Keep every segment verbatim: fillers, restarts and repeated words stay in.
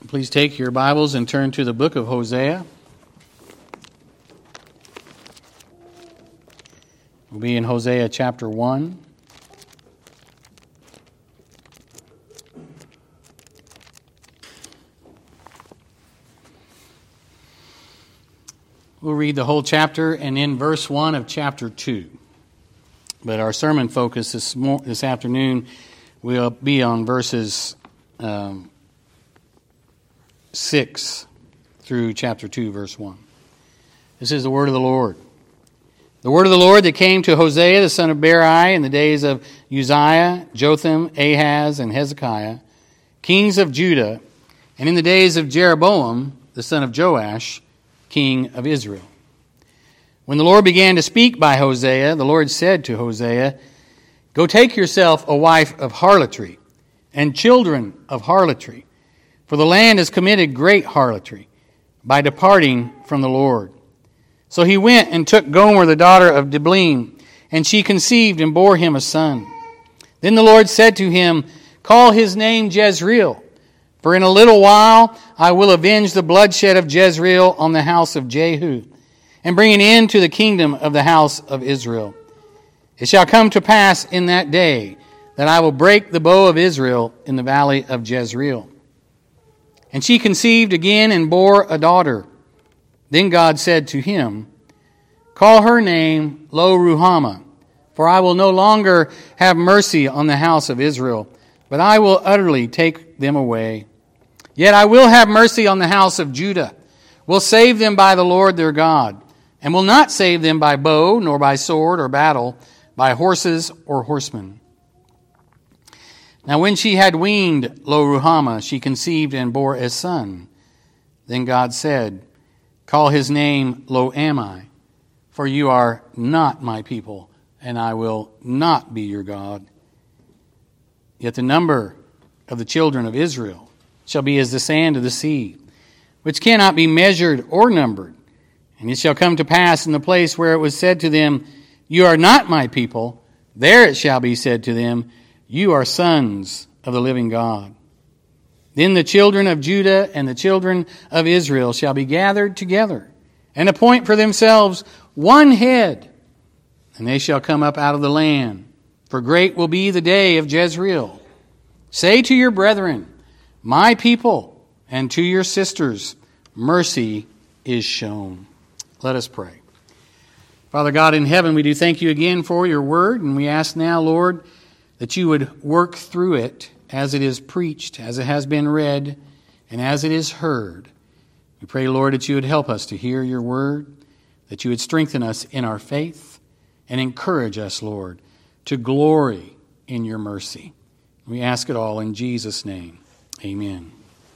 Please take your Bibles and turn to the book of Hosea. We'll be in Hosea chapter one. We'll read the whole chapter and in verse one of chapter two. But our sermon focus this, mo- this afternoon will be on verses um, six through chapter two, verse one. This is the word of the Lord. The word of the Lord that came to Hosea, the son of Beeri, in the days of Uzziah, Jotham, Ahaz, and Hezekiah, kings of Judah, and in the days of Jeroboam, the son of Joash, king of Israel. When the Lord began to speak by Hosea, the Lord said to Hosea, "Go take yourself a wife of harlotry, and children of harlotry, for the land has committed great harlotry by departing from the Lord." So he went and took Gomer, the daughter of Diblaim, and she conceived and bore him a son. Then the Lord said to him, "Call his name Jezreel, for in a little while I will avenge the bloodshed of Jezreel on the house of Jehu, and bring an end to the kingdom of the house of Israel. It shall come to pass in that day that I will break the bow of Israel in the valley of Jezreel." And she conceived again and bore a daughter. Then God said to him, "Call her name Lo-Ruhamah, for I will no longer have mercy on the house of Israel, but I will utterly take them away. Yet I will have mercy on the house of Judah, will save them by the Lord their God, and will not save them by bow, nor by sword or battle, by horses or horsemen." Now when she had weaned Lo-Ruhamah, she conceived and bore a son. Then God said, "Call his name Lo-Ammi, for you are not my people, and I will not be your God. Yet the number of the children of Israel shall be as the sand of the sea, which cannot be measured or numbered. And it shall come to pass in the place where it was said to them, 'You are not my people,' there it shall be said to them, 'You are sons of the living God.' Then the children of Judah and the children of Israel shall be gathered together, and appoint for themselves one head, and they shall come up out of the land. For great will be the day of Jezreel. Say to your brethren, 'My people,' and to your sisters, 'Mercy is shown.'" Let us pray. Father God in heaven, we do thank you again for your word, and we ask now, Lord, that you would work through it as it is preached, as it has been read, and as it is heard. We pray, Lord, that you would help us to hear your word, that you would strengthen us in our faith, and encourage us, Lord, to glory in your mercy. We ask it all in Jesus' name. Amen.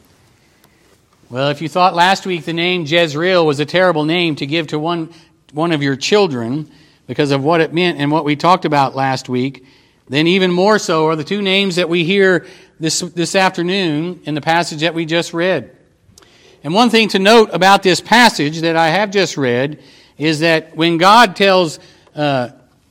Well, if you thought last week the name Jezreel was a terrible name to give to one, one of your children because of what it meant and what we talked about last week, then even more so are the two names that we hear this, this afternoon in the passage that we just read. And one thing to note about this passage that I have just read is that when God tells uh,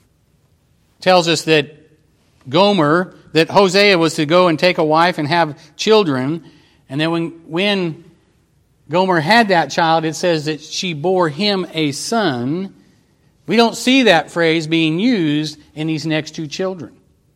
tells us that Gomer, that Hosea was to go and take a wife and have children, and then when, when Gomer had that child, it says that she bore him a son. We don't see that phrase being used in these next two children.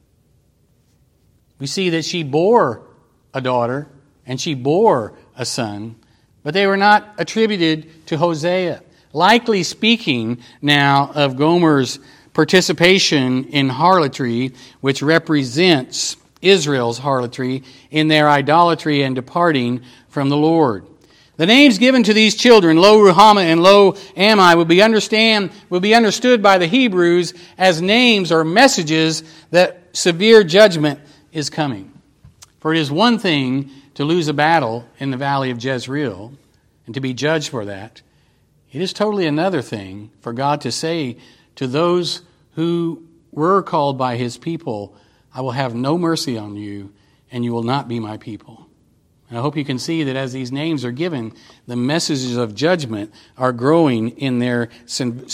We see that she bore a daughter and she bore a son, but they were not attributed to Hosea. Likely speaking now of Gomer's participation in harlotry, which represents Israel's harlotry in their idolatry and departing from the Lord. The names given to these children, Lo-Ruhamah and Lo-Ammi, will be understand will be understood by the Hebrews as names or messages that severe judgment is coming. For it is one thing to lose a battle in the valley of Jezreel and to be judged for that. It is totally another thing for God to say to those who were called by his people, "I will have no mercy on you, and you will not be my people." And I hope you can see that as these names are given, the messages of judgment are growing in their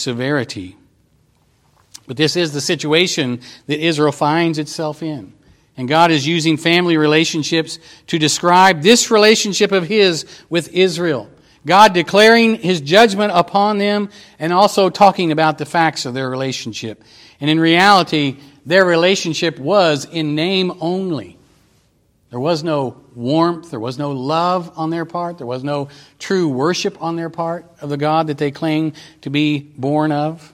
severity. But this is the situation that Israel finds itself in. And God is using family relationships to describe this relationship of His with Israel. God declaring His judgment upon them and also talking about the facts of their relationship. And in reality, their relationship was in name only. There was no warmth, there was no love on their part, there was no true worship on their part of the God that they claim to be born of.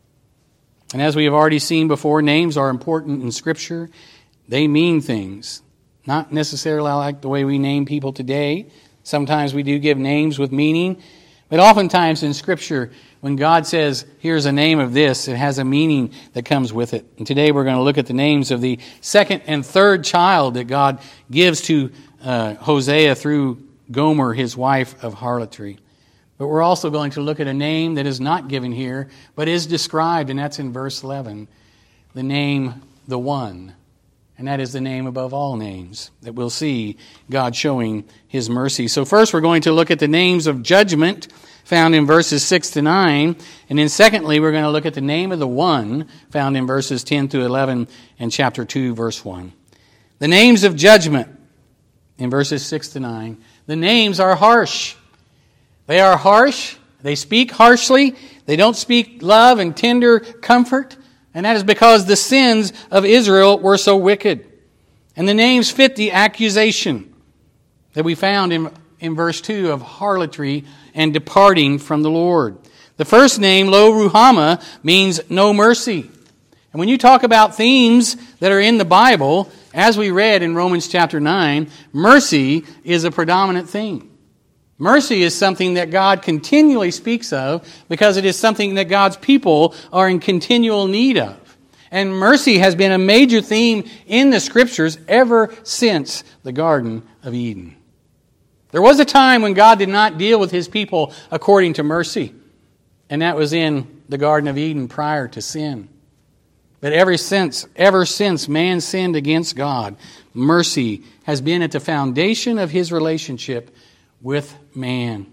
And as we have already seen before, names are important in Scripture. They mean things, not necessarily like the way we name people today. Sometimes we do give names with meaning, but oftentimes in Scripture, when God says, here's a name of this, it has a meaning that comes with it. And today we're going to look at the names of the second and third child that God gives to uh, Hosea through Gomer, his wife of harlotry. But we're also going to look at a name that is not given here, but is described, and that's in verse eleven. The name, the One. And that is the name above all names that we'll see God showing His mercy. So first we're going to look at the names of judgment found in verses six to nine. And then secondly, we're going to look at the name of the One found in verses ten to eleven and chapter two, verse one. The names of judgment in verses six to nine. The names are harsh. They are harsh. They speak harshly. They don't speak love and tender comfort. And that is because the sins of Israel were so wicked. And the names fit the accusation that we found in, in verse two of harlotry and departing from the Lord. The first name, Lo Ruhamah, means no mercy. And when you talk about themes that are in the Bible, as we read in Romans chapter nine, mercy is a predominant theme. Mercy is something that God continually speaks of because it is something that God's people are in continual need of. And mercy has been a major theme in the Scriptures ever since the Garden of Eden. There was a time when God did not deal with His people according to mercy, and that was in the Garden of Eden prior to sin. But ever since, ever since man sinned against God, mercy has been at the foundation of His relationship with man.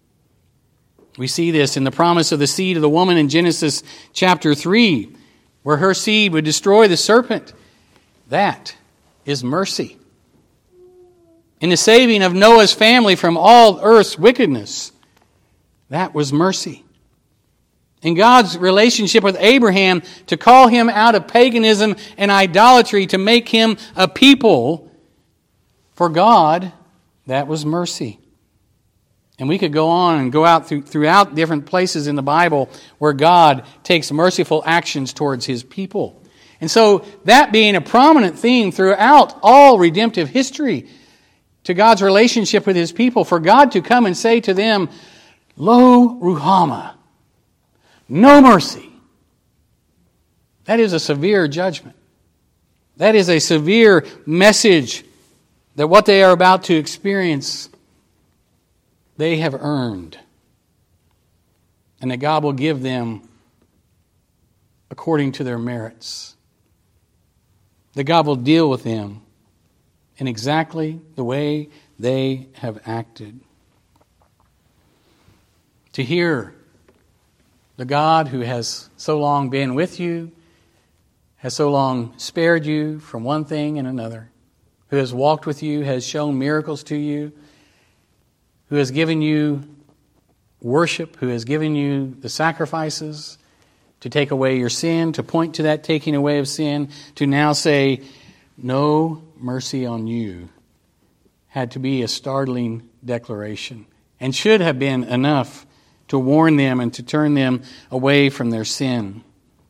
We see this in the promise of the seed of the woman in Genesis chapter three, where her seed would destroy the serpent. That is mercy. In the saving of Noah's family from all earth's wickedness, that was mercy. In God's relationship with Abraham, to call him out of paganism and idolatry, to make him a people for God, that was mercy. And we could go on and go out through, throughout different places in the Bible where God takes merciful actions towards His people. And so that being a prominent theme throughout all redemptive history to God's relationship with His people, for God to come and say to them, Lo Ruhamah, no mercy. That is a severe judgment. That is a severe message that what they are about to experience, they have earned. And that God will give them according to their merits. That God will deal with them in exactly the way they have acted. To hear the God who has so long been with you, has so long spared you from one thing and another, who has walked with you, has shown miracles to you, who has given you worship, who has given you the sacrifices to take away your sin, to point to that taking away of sin, to now say, no mercy on you, had to be a startling declaration and should have been enough to warn them and to turn them away from their sin.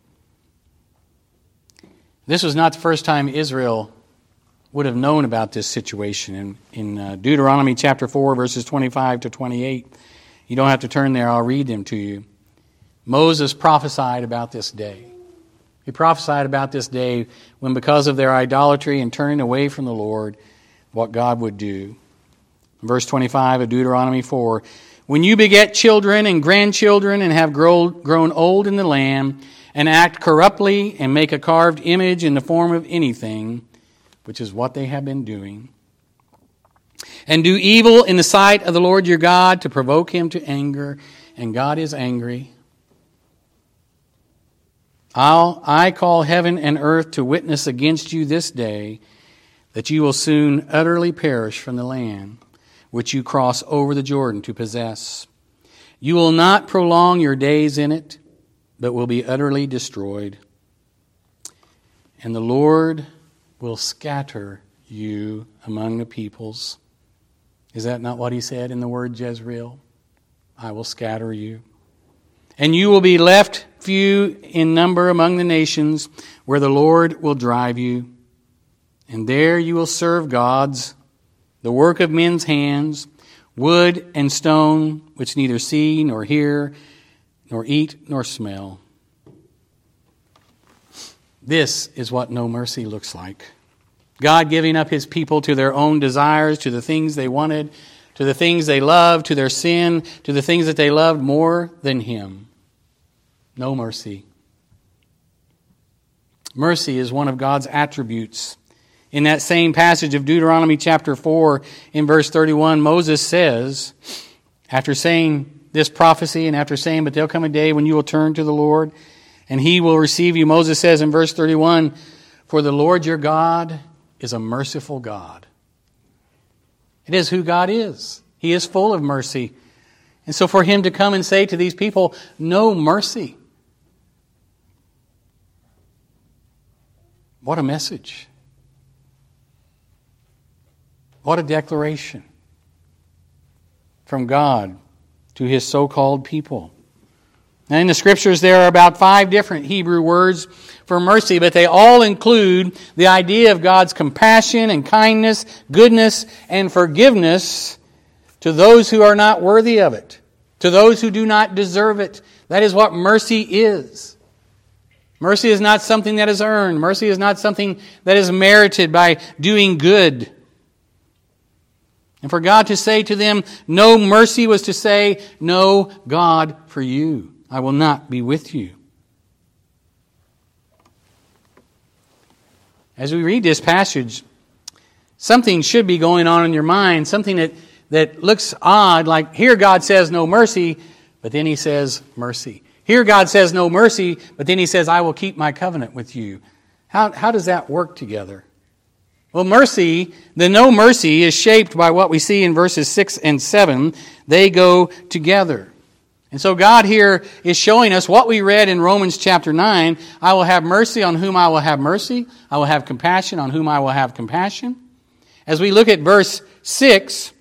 This was not the first time Israel would have known about this situation. In, in uh, Deuteronomy chapter four, verses twenty-five to twenty-eight, you don't have to turn there, I'll read them to you. Moses prophesied about this day. He prophesied about this day when, because of their idolatry and turning away from the Lord, what God would do. Verse twenty-five of Deuteronomy four, when you beget children and grandchildren and have grown, grown old in the land, and act corruptly and make a carved image in the form of anything, which is what they have been doing, and do evil in the sight of the Lord your God to provoke Him to anger, and God is angry, I'll, I call heaven and earth to witness against you this day, that you will soon utterly perish from the land which you cross over the Jordan to possess. You will not prolong your days in it, but will be utterly destroyed. And the Lord will scatter you among the peoples. Is that not what he said in the word Jezreel? I will scatter you. And you will be left few in number among the nations where the Lord will drive you. And there you will serve gods, the work of men's hands, wood and stone, which neither see nor hear, nor eat nor smell. This is what no mercy looks like. God giving up his people to their own desires, to the things they wanted, to the things they loved, to their sin, to the things that they loved more than him. No mercy. Mercy is one of God's attributes. In that same passage of Deuteronomy chapter four, in verse thirty-one, Moses says, after saying this prophecy and after saying, but there'll come a day when you will turn to the Lord and he will receive you. Moses says in verse thirty-one, for the Lord your God is a merciful God. It is who God is. He is full of mercy. And so for him to come and say to these people, no mercy. What a message. What a declaration from God to his so-called people. Now in the scriptures there are about five different Hebrew words for mercy, but they all include the idea of God's compassion and kindness, goodness and forgiveness to those who are not worthy of it, to those who do not deserve it. That is what mercy is. Mercy is not something that is earned. Mercy is not something that is merited by doing good. And for God to say to them, no mercy, was to say, no God for you. I will not be with you. As we read this passage, something should be going on in your mind, something that, that looks odd, like here God says no mercy, but then he says mercy. Here God says no mercy, but then he says, I will keep my covenant with you. How, how does that work together? Well, mercy, the no mercy is shaped by what we see in verses six and seven. They go together. And so God here is showing us what we read in Romans chapter nine. I will have mercy on whom I will have mercy. I will have compassion on whom I will have compassion. As we look at verse six,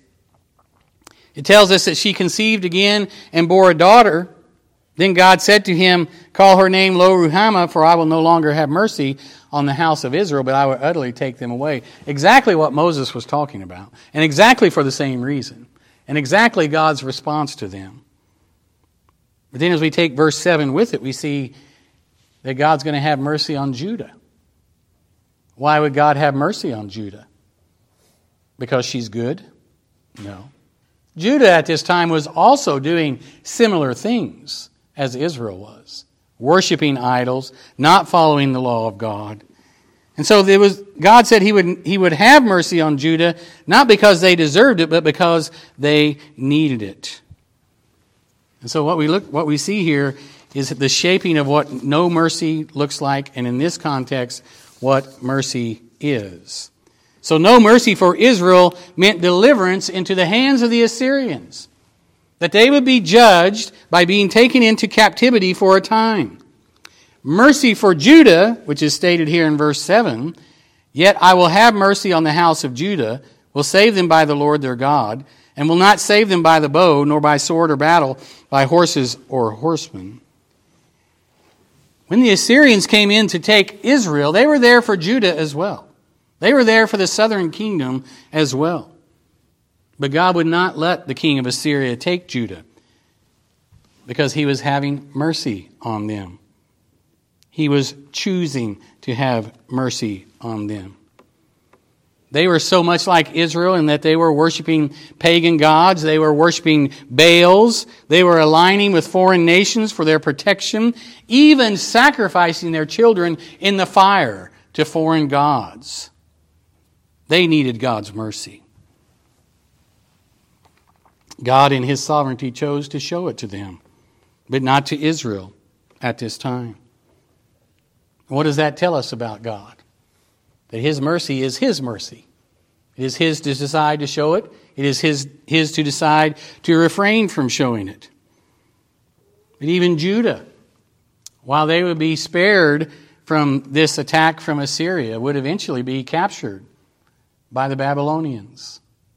it tells us that she conceived again and bore a daughter. Then God said to him, call her name Lo-Ruhamah, for I will no longer have mercy on the house of Israel, but I will utterly take them away. Exactly what Moses was talking about. And exactly for the same reason. And exactly God's response to them. But then as we take verse seven with it, we see that God's going to have mercy on Judah. Why would God have mercy on Judah? Because she's good? No. Judah at this time was also doing similar things as Israel was. Worshipping idols, not following the law of God. And so there was, God said he would, he would have mercy on Judah, not because they deserved it, but because they needed it. And so what we look, what we see here is the shaping of what no mercy looks like, and in this context, what mercy is. So no mercy for Israel meant deliverance into the hands of the Assyrians. That they would be judged by being taken into captivity for a time. Mercy for Judah, which is stated here in verse seven, yet I will have mercy on the house of Judah, will save them by the Lord their God, and will not save them by the bow, nor by sword or battle, by horses or horsemen. When the Assyrians came in to take Israel, they were there for Judah as well. They were there for the southern kingdom as well. But God would not let the king of Assyria take Judah because he was having mercy on them. He was choosing to have mercy on them. They were so much like Israel in that they were worshiping pagan gods. They were worshiping Baals. They were aligning with foreign nations for their protection, even sacrificing their children in the fire to foreign gods. They needed God's mercy. God in his sovereignty chose to show it to them, but not to Israel at this time. What does that tell us about God? that his mercy is his mercy. It is his to decide to show it. It is his, his to decide to refrain from showing it. But even Judah, while they would be spared from this attack from Assyria, would eventually be captured by the Babylonians.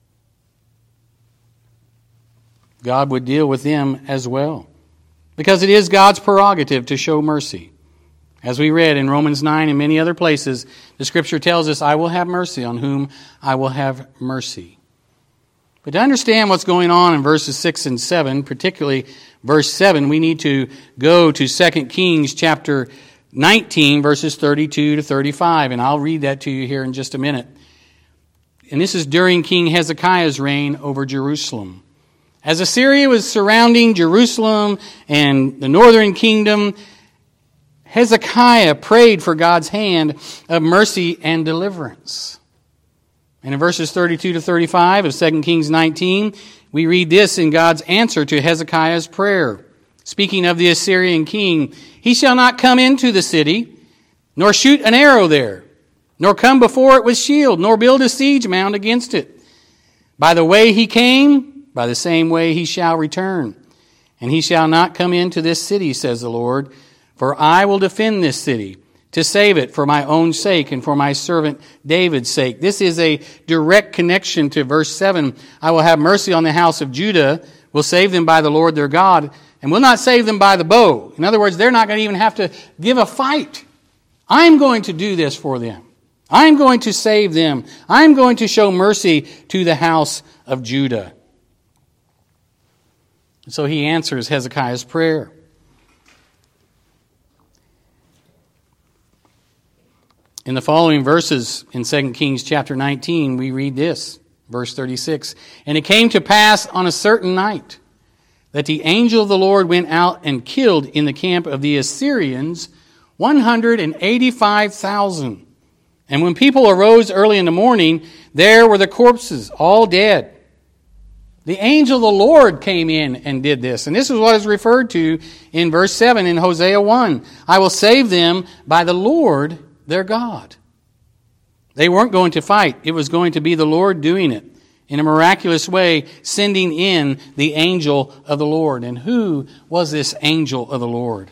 God would deal with them as well, because it is God's prerogative to show mercy. As we read in Romans nine and many other places, the Scripture tells us, I will have mercy on whom I will have mercy. But to understand what's going on in verses six and seven, particularly verse seven, we need to go to Second Kings chapter nineteen, verses thirty-two to thirty-five, and I'll read that to you here in just a minute. And this is during King Hezekiah's reign over Jerusalem. As Assyria was surrounding Jerusalem and the northern kingdom, Hezekiah prayed for God's hand of mercy and deliverance. And in verses thirty-two to thirty-five of Second Kings nineteen, we read this in God's answer to Hezekiah's prayer. Speaking of the Assyrian king, he shall not come into the city, nor shoot an arrow there, nor come before it with shield, nor build a siege mound against it. By the way he came, by the same way he shall return. And he shall not come into this city, says the Lord, for I will defend this city, to save it for my own sake and for my servant David's sake. This is a direct connection to verse seven. I will have mercy on the house of Judah, will save them by the Lord their God, and will not save them by the bow. In other words, they're not going to even have to give a fight. I'm going to do this for them. I'm going to save them. I'm going to show mercy to the house of Judah. So he answers Hezekiah's prayer. In the following verses in Second Kings chapter nineteen, we read this, verse thirty-six. And it came to pass on a certain night that the angel of the Lord went out and killed in the camp of the Assyrians one hundred eighty-five thousand. And when people arose early in the morning, there were the corpses, all dead. The angel of the Lord came in and did this. And this is what is referred to in verse seven in Hosea one. I will save them by the Lord their God. They weren't going to fight. It was going to be the Lord doing it in a miraculous way, sending in the angel of the Lord. And who was this angel of the Lord?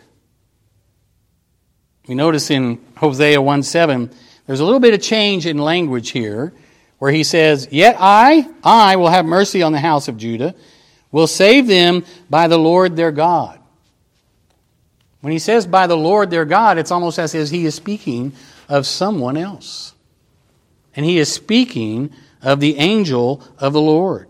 We notice in Hosea one seven, there's a little bit of change in language here, where he says, Yet I, I will have mercy on the house of Judah, will save them by the Lord their God. When he says by the Lord their God, it's almost as if he is speaking of someone else. And he is speaking of the angel of the Lord.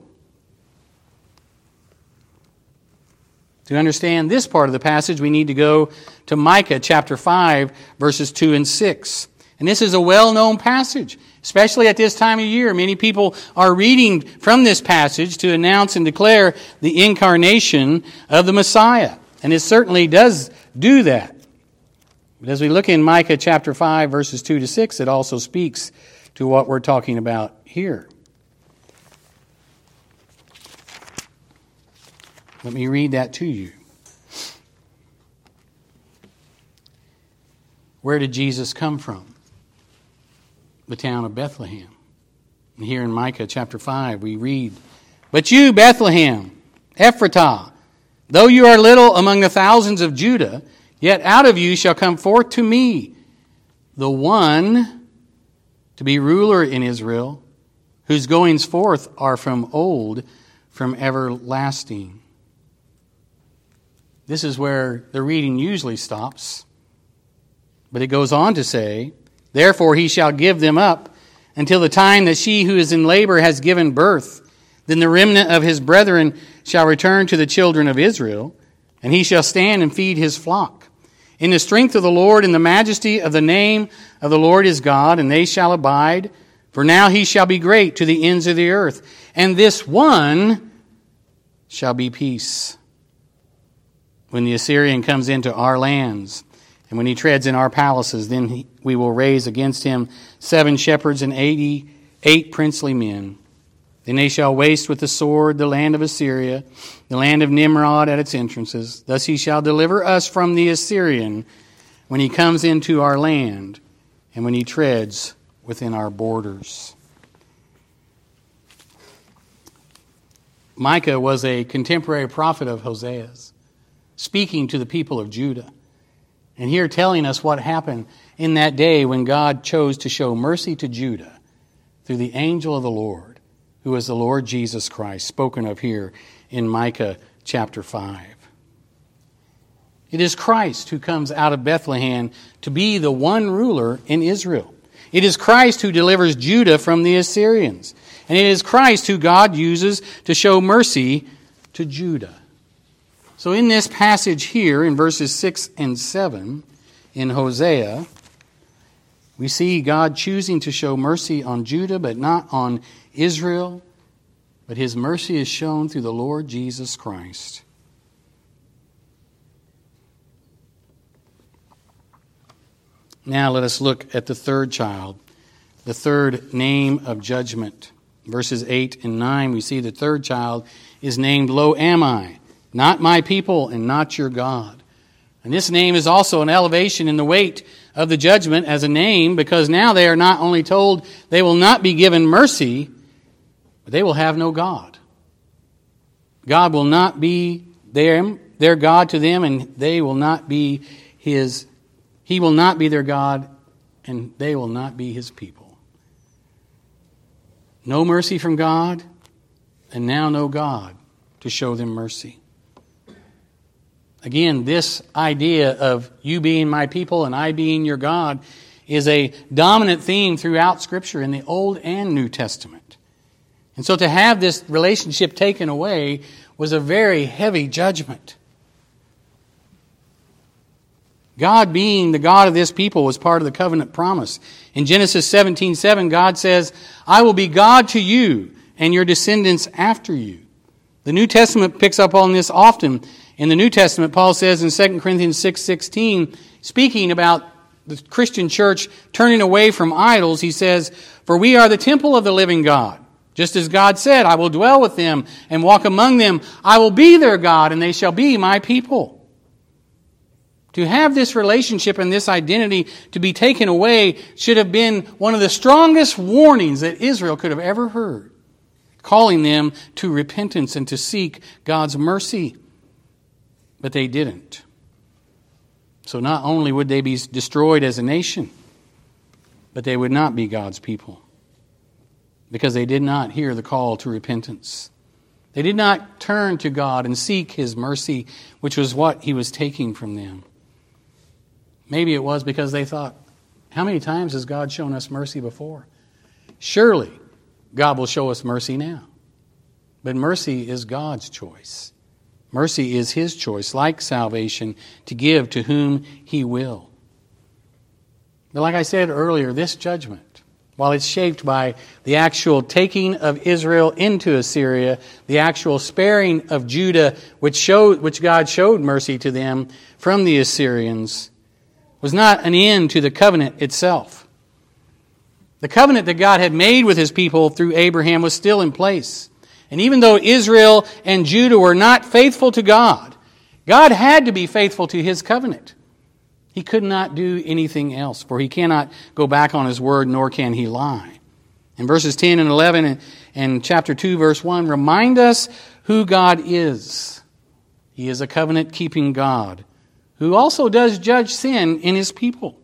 To understand this part of the passage, we need to go to Micah chapter five, verses two and six. And this is a well-known passage, especially at this time of year. Many people are reading from this passage to announce and declare the incarnation of the Messiah. And it certainly does do that. But as we look in Micah chapter five, verses two to six, it also speaks to what we're talking about here. Let me read that to you. Where did Jesus come from? The town of Bethlehem. And here in Micah chapter five we read, But you, Bethlehem, Ephratah, though you are little among the thousands of Judah, yet out of you shall come forth to me the one to be ruler in Israel, whose goings forth are from old, from everlasting. This is where the reading usually stops. But it goes on to say, Therefore he shall give them up until the time that she who is in labor has given birth. Then the remnant of his brethren shall return to the children of Israel, and he shall stand and feed his flock. In the strength of the Lord and the majesty of the name of the Lord is God, and they shall abide. For now he shall be great to the ends of the earth, and this one shall be peace. When the Assyrian comes into our lands, and when he treads in our palaces, then he, we will raise against him seven shepherds and eighty-eight princely men. Then they shall waste with the sword the land of Assyria, the land of Nimrod at its entrances. Thus he shall deliver us from the Assyrian when he comes into our land, and when he treads within our borders. Micah was a contemporary prophet of Hosea's, speaking to the people of Judah. And here telling us what happened in that day when God chose to show mercy to Judah through the angel of the Lord, who is the Lord Jesus Christ, spoken of here in Micah chapter five. It is Christ who comes out of Bethlehem to be the one ruler in Israel. It is Christ who delivers Judah from the Assyrians. And it is Christ who God uses to show mercy to Judah. So in this passage here, in verses six and seven, in Hosea, we see God choosing to show mercy on Judah, but not on Israel. But his mercy is shown through the Lord Jesus Christ. Now let us look at the third child, the third name of judgment. Verses eight and nine, we see the third child is named Lo Ammi, not my people and not your God. And this name is also an elevation in the weight of the judgment as a name, because now they are not only told they will not be given mercy, but they will have no God. God will not be their, their God to them, and they will not be his, he will not be their God, and they will not be his people. No mercy from God, and now no God to show them mercy. Again, this idea of you being my people and I being your God is a dominant theme throughout Scripture in the Old and New Testament. And so to have this relationship taken away was a very heavy judgment. God being the God of this people was part of the covenant promise. In Genesis seventeen seven, God says, I will be God to you and your descendants after you. The New Testament picks up on this often. In the New Testament, Paul says in Second Corinthians six sixteen, speaking about the Christian church turning away from idols, he says, for we are the temple of the living God. Just as God said, I will dwell with them and walk among them. I will be their God and they shall be my people. To have this relationship and this identity to be taken away should have been one of the strongest warnings that Israel could have ever heard, calling them to repentance and to seek God's mercy. But they didn't. So not only would they be destroyed as a nation, but they would not be God's people, because they did not hear the call to repentance. They did not turn to God and seek his mercy, which was what he was taking from them. Maybe it was because they thought, how many times has God shown us mercy before? Surely God will show us mercy now. But mercy is God's choice. Mercy is his choice, like salvation, to give to whom he will. But like I said earlier, this judgment, while it's shaped by the actual taking of Israel into Assyria, the actual sparing of Judah, which showed, which God showed mercy to them from the Assyrians, was not an end to the covenant itself. The covenant that God had made with his people through Abraham was still in place. And even though Israel and Judah were not faithful to God, God had to be faithful to his covenant. He could not do anything else, for he cannot go back on his word, nor can he lie. In verses ten and eleven and, and chapter two, verse one, remind us who God is. He is a covenant-keeping God, who also does judge sin in his people.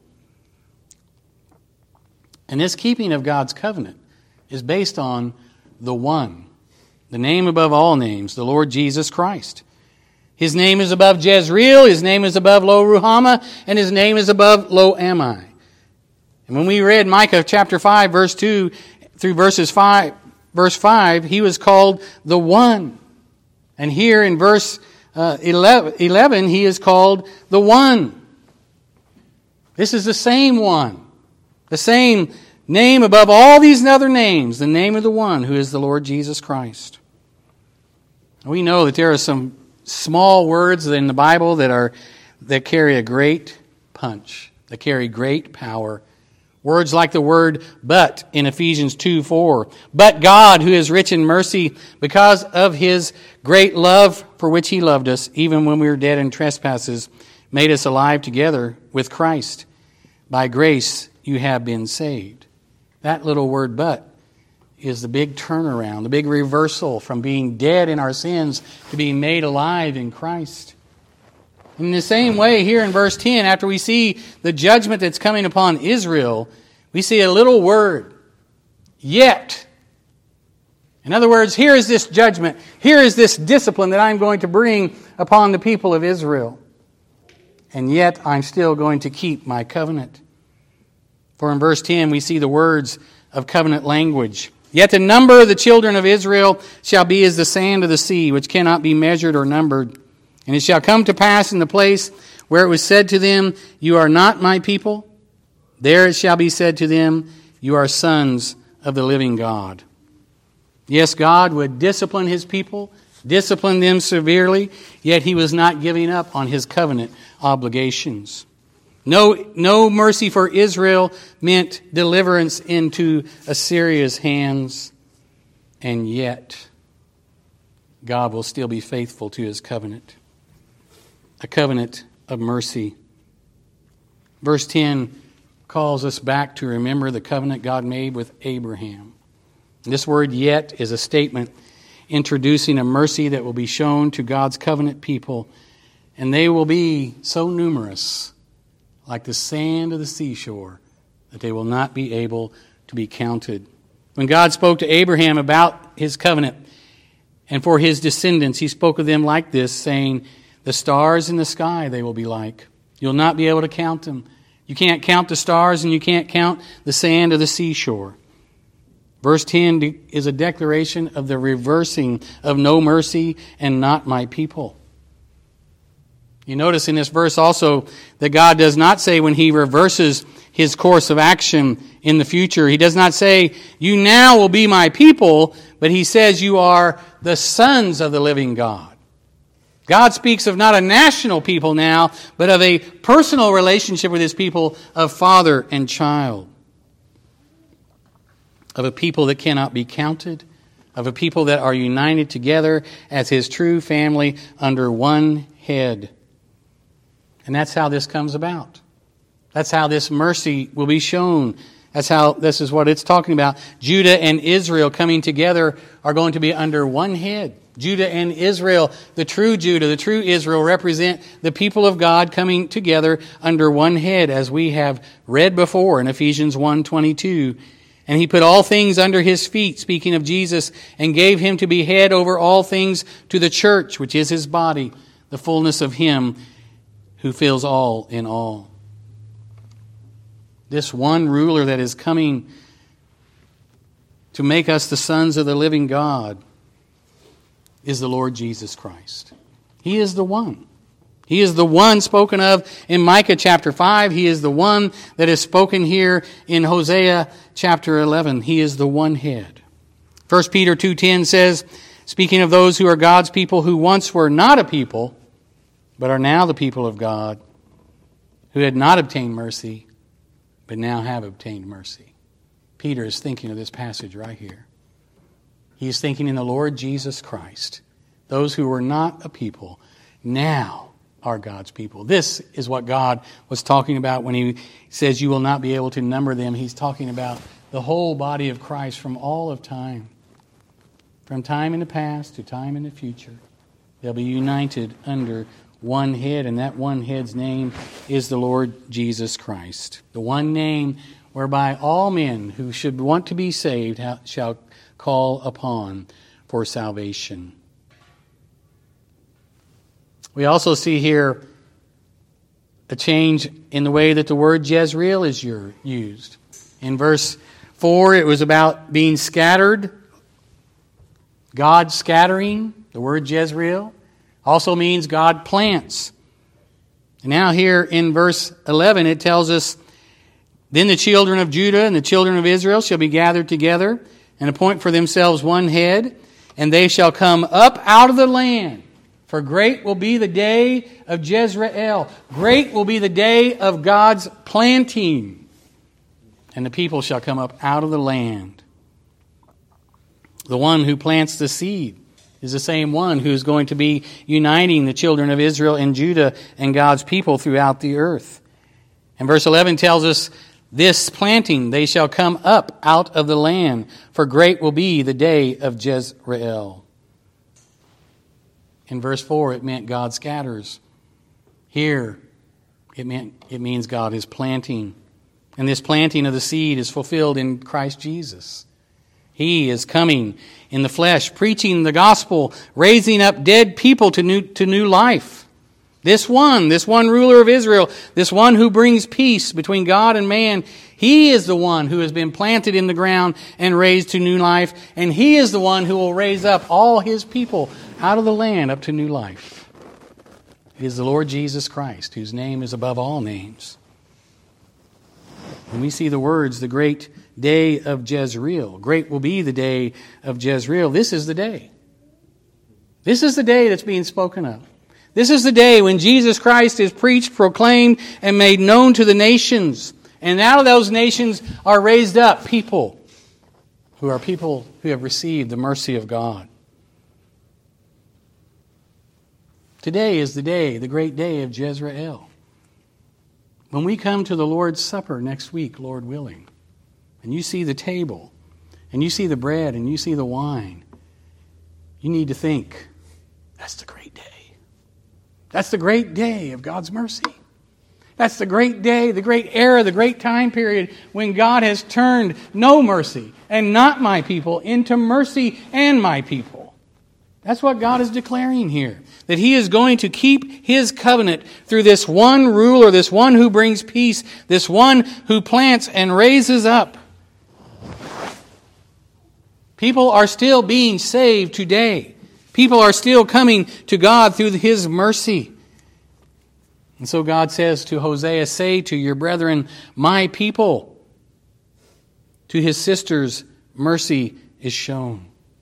And this keeping of God's covenant is based on the one, the name above all names, the Lord Jesus Christ. His name is above Jezreel, his name is above Lo Ruhamah, and his name is above Lo Ammi. And when we read Micah chapter five, verse two through verses five, verse five, he was called the One. And here in verse Uh, eleven, he is called the One. This is the same One. The same name above all these other names. The name of the One who is the Lord Jesus Christ. We know that there are some small words in the Bible that are that carry a great punch. That carry great power. Words like the word but in Ephesians two four. But God, who is rich in mercy, because of his great love for which he loved us, even when we were dead in trespasses, made us alive together with Christ. By grace you have been saved. That little word but is the big turnaround, the big reversal from being dead in our sins to being made alive in Christ. In the same way, here in verse ten, after we see the judgment that's coming upon Israel, we see a little word, yet. In other words, here is this judgment. Here is this discipline that I'm going to bring upon the people of Israel. And yet I'm still going to keep my covenant. For in verse ten, we see the words of covenant language. Yet the number of the children of Israel shall be as the sand of the sea, which cannot be measured or numbered. And it shall come to pass in the place where it was said to them, you are not my people, there it shall be said to them, you are sons of the living God. Yes, God would discipline his people, discipline them severely, yet he was not giving up on his covenant obligations. No, no mercy for Israel meant deliverance into Assyria's hands, and yet God will still be faithful to his covenant, a covenant of mercy. Verse ten calls us back to remember the covenant God made with Abraham. This word yet is a statement introducing a mercy that will be shown to God's covenant people, and they will be so numerous, like the sand of the seashore, that they will not be able to be counted. When God spoke to Abraham about his covenant and for his descendants, he spoke of them like this, saying, the stars in the sky they will be like. You'll not be able to count them. You can't count the stars and you can't count the sand of the seashore. Verse ten is a declaration of the reversing of no mercy and not my people. You notice in this verse also that God does not say when he reverses his course of action in the future, he does not say, you now will be my people, but he says you are the sons of the living God. God speaks of not a national people now, but of a personal relationship with his people of father and child. Of a people that cannot be counted, of a people that are united together as his true family under one head. And that's how this comes about. That's how this mercy will be shown. That's how, this is what it's talking about. Judah and Israel coming together are going to be under one head. Judah and Israel, the true Judah, the true Israel, represent the people of God coming together under one head, as we have read before in Ephesians one twenty-two. And he put all things under his feet, speaking of Jesus, and gave him to be head over all things to the church, which is his body, the fullness of him who fills all in all. This one ruler that is coming to make us the sons of the living God is the Lord Jesus Christ. He is the one. He is the one spoken of in Micah chapter five. He is the one that is spoken here in Hosea chapter eleven. He is the one head. First Peter two ten says, speaking of those who are God's people who once were not a people, but are now the people of God, who had not obtained mercy, but now have obtained mercy. Peter is thinking of this passage right here. He is thinking in the Lord Jesus Christ. Those who were not a people now are God's people. This is what God was talking about when he says you will not be able to number them. He's talking about the whole body of Christ from all of time. From time in the past to time in the future. They'll be united under one head, and that one head's name is the Lord Jesus Christ. The one name whereby all men who should want to be saved shall call upon for salvation. We also see here a change in the way that the word Jezreel is used. In verse four, it was about being scattered. God scattering, the word Jezreel, also means God plants. And now here in verse eleven, it tells us, then the children of Judah and the children of Israel shall be gathered together and appoint for themselves one head, and they shall come up out of the land. For great will be the day of Jezreel. Great will be the day of God's planting. And the people shall come up out of the land. The one who plants the seed is the same one who is going to be uniting the children of Israel and Judah and God's people throughout the earth. And verse eleven tells us this planting, they shall come up out of the land, for great will be the day of Jezreel. In verse four, it meant God scatters. Here, it meant it means God is planting. And this planting of the seed is fulfilled in Christ Jesus. He is coming in the flesh, preaching the gospel, raising up dead people to new, to new life. This one, this one ruler of Israel, this one who brings peace between God and man, he is the one who has been planted in the ground and raised to new life. And he is the one who will raise up all his people out of the land up to new life. It is the Lord Jesus Christ, whose name is above all names. When we see the words, the great day of Jezreel, great will be the day of Jezreel, this is the day. This is the day that's being spoken of. This is the day when Jesus Christ is preached, proclaimed, and made known to the nations. And out of those nations are raised up people who are people who have received the mercy of God. Today is the day, the great day of Jezreel. When we come to the Lord's Supper next week, Lord willing, and you see the table, and you see the bread, and you see the wine, you need to think, that's the great day. That's the great day of God's mercy. That's the great day, the great era, the great time period when God has turned no mercy and not my people into mercy and my people. That's what God is declaring here. That He is going to keep His covenant through this one ruler, this one who brings peace, this one who plants and raises up. People are still being saved today. People are still coming to God through His mercy. And so God says to Hosea, say to your brethren, my people. To his sisters, mercy is shown.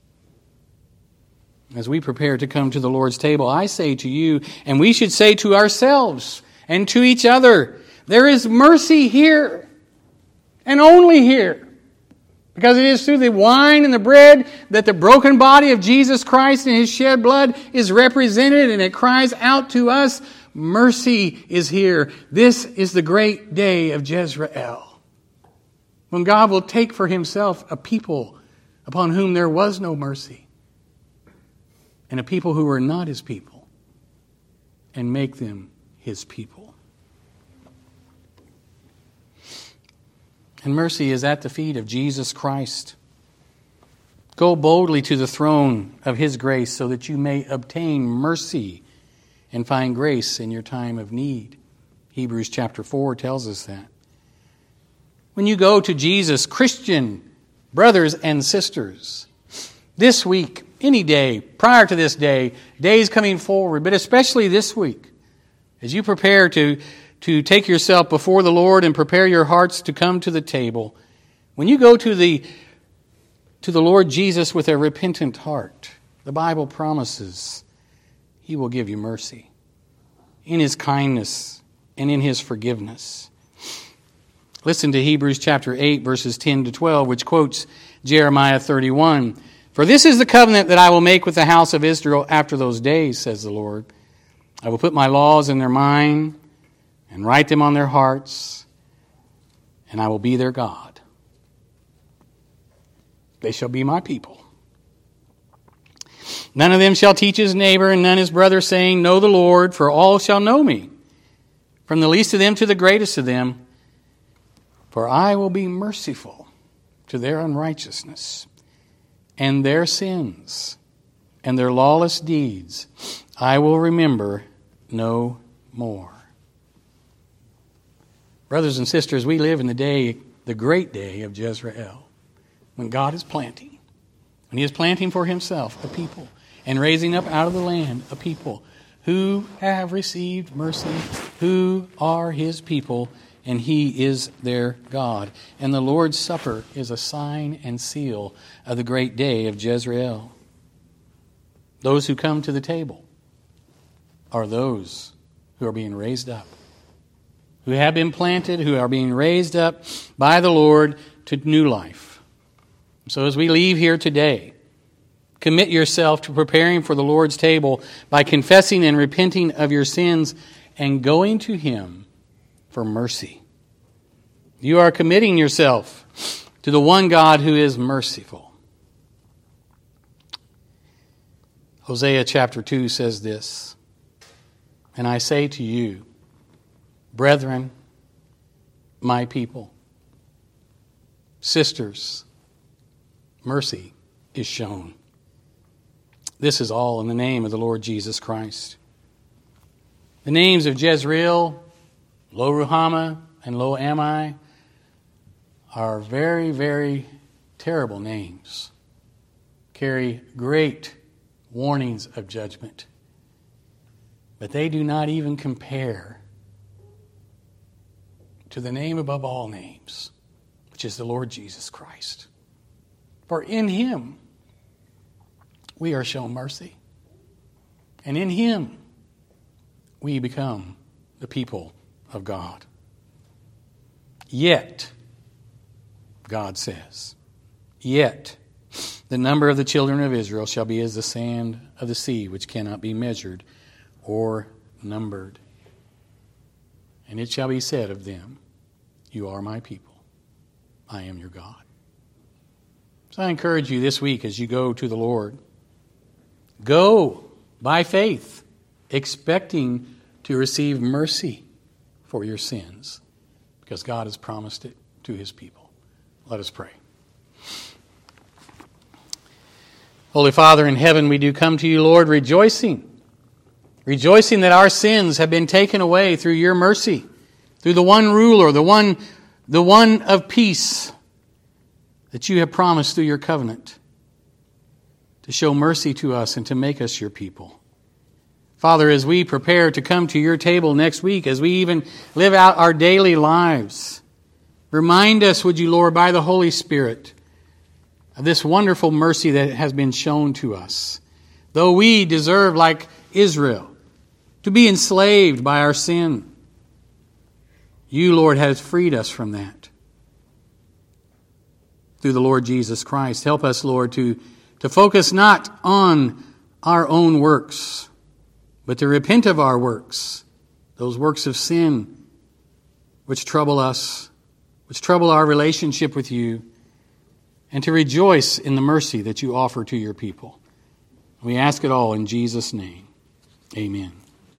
As we prepare to come to the Lord's table, I say to you, and we should say to ourselves and to each other, there is mercy here, and only here. Because it is through the wine and the bread that the broken body of Jesus Christ and His shed blood is represented, and it cries out to us, mercy is here. This is the great day of Jezreel, when God will take for Himself a people upon whom there was no mercy, and a people who were not His people, and make them His people. And mercy is at the feet of Jesus Christ. Go boldly to the throne of His grace so that you may obtain mercy and find grace in your time of need. Hebrews chapter four tells us that. When you go to Jesus, Christian brothers and sisters, this week, any day, prior to this day, days coming forward, but especially this week, as you prepare to, to take yourself before the Lord and prepare your hearts to come to the table, when you go to the, to the Lord Jesus with a repentant heart, the Bible promises He will give you mercy in His kindness and in His forgiveness. Listen to Hebrews chapter eight, verses ten to twelve, which quotes Jeremiah thirty-one. For this is the covenant that I will make with the house of Israel after those days, says the Lord. I will put my laws in their mind and write them on their hearts, and I will be their God. They shall be my people. None of them shall teach his neighbor and none his brother, saying, know the Lord, for all shall know me, from the least of them to the greatest of them. For I will be merciful to their unrighteousness, and their sins and their lawless deeds I will remember no more. Brothers and sisters, we live in the day, the great day of Jezreel, when God is planting. When He is planting for Himself a people and raising up out of the land a people who have received mercy, who are His people, and He is their God. And the Lord's Supper is a sign and seal of the great day of Jezreel. Those who come to the table are those who are being raised up, who have been planted, who are being raised up by the Lord to new life. So as we leave here today, commit yourself to preparing for the Lord's table by confessing and repenting of your sins and going to Him for mercy. You are committing yourself to the one God who is merciful. Hosea chapter two says this, "And I say to you, brethren, my people, sisters, mercy is shown." This is all in the name of the Lord Jesus Christ. The names of Jezreel, Lo-Ruhamah, and Lo-Ammi are very, very terrible names, carry great warnings of judgment. But they do not even compare to the name above all names, which is the Lord Jesus Christ. For in Him we are shown mercy. And in Him we become the people of God. Yet, God says, yet the number of the children of Israel shall be as the sand of the sea, which cannot be measured or numbered. And it shall be said of them, you are my people. I am your God. So I encourage you this week as you go to the Lord, go by faith, expecting to receive mercy for your sins, because God has promised it to His people. Let us pray. Holy Father in heaven, we do come to you, Lord, rejoicing. Rejoicing that our sins have been taken away through your mercy, through the one ruler, the one, the one of peace that you have promised through your covenant to show mercy to us and to make us your people. Father, as we prepare to come to your table next week, as we even live out our daily lives, remind us, would you, Lord, by the Holy Spirit, of this wonderful mercy that has been shown to us. Though we deserve, like Israel, to be enslaved by our sin, you, Lord, have freed us from that through the Lord Jesus Christ. Help us, Lord, to, to focus not on our own works, but to repent of our works, those works of sin which trouble us, which trouble our relationship with you, and to rejoice in the mercy that you offer to your people. We ask it all in Jesus' name. Amen.